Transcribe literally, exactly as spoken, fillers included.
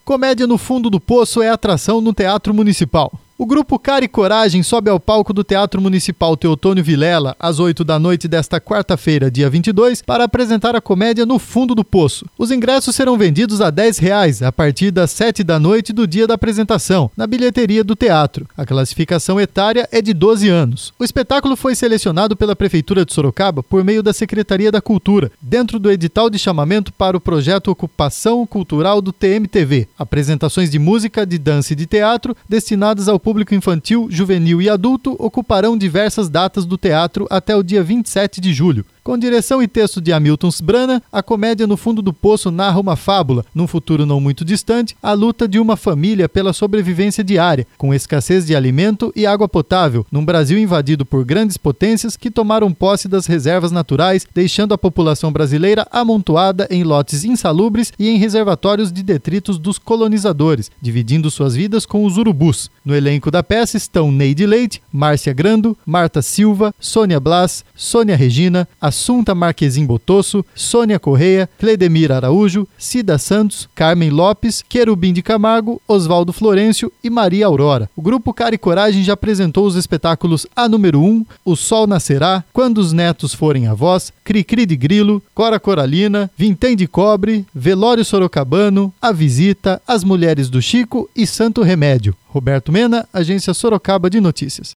Comédia no Fundo do Poço é atração no Teatro Municipal. O grupo Cara e Coragem sobe ao palco do Teatro Municipal Teotônio Vilela, às oito da noite desta quarta-feira, dia vinte e dois, para apresentar a comédia No Fundo do Poço. Os ingressos serão vendidos a dez reais a partir das sete da noite do dia da apresentação, na bilheteria do teatro. A classificação etária é de doze anos. O espetáculo foi selecionado pela Prefeitura de Sorocaba por meio da Secretaria da Cultura, dentro do edital de chamamento para o projeto Ocupação Cultural do T M T V. Apresentações de música, de dança e de teatro destinadas ao público infantil, juvenil e adulto ocuparão diversas datas do teatro até o dia vinte e sete de julho. Com direção e texto de Hamilton Sbrana, a comédia No Fundo do Poço narra uma fábula, num futuro não muito distante, a luta de uma família pela sobrevivência diária, com escassez de alimento e água potável, num Brasil invadido por grandes potências que tomaram posse das reservas naturais, deixando a população brasileira amontoada em lotes insalubres e em reservatórios de detritos dos colonizadores, dividindo suas vidas com os urubus. No elenco da peça estão Neide Leite, Márcia Grando, Marta Silva, Sônia Blas, Sônia Regina, Assunta Marquezin Botosso, Sônia Correia, Cledemir Araújo, Cida Santos, Carmen Lopes, Querubim de Camargo, Oswaldo Florencio e Maria Aurora. O grupo Cara e Coragem já apresentou os espetáculos A Número um, O Sol Nascerá, Quando os Netos Forem Avós, Cri-Cri de Grilo, Cora Coralina, Vintém de Cobre, Velório Sorocabano, A Visita, As Mulheres do Chico e Santo Remédio. Roberto Mena, Agência Sorocaba de Notícias.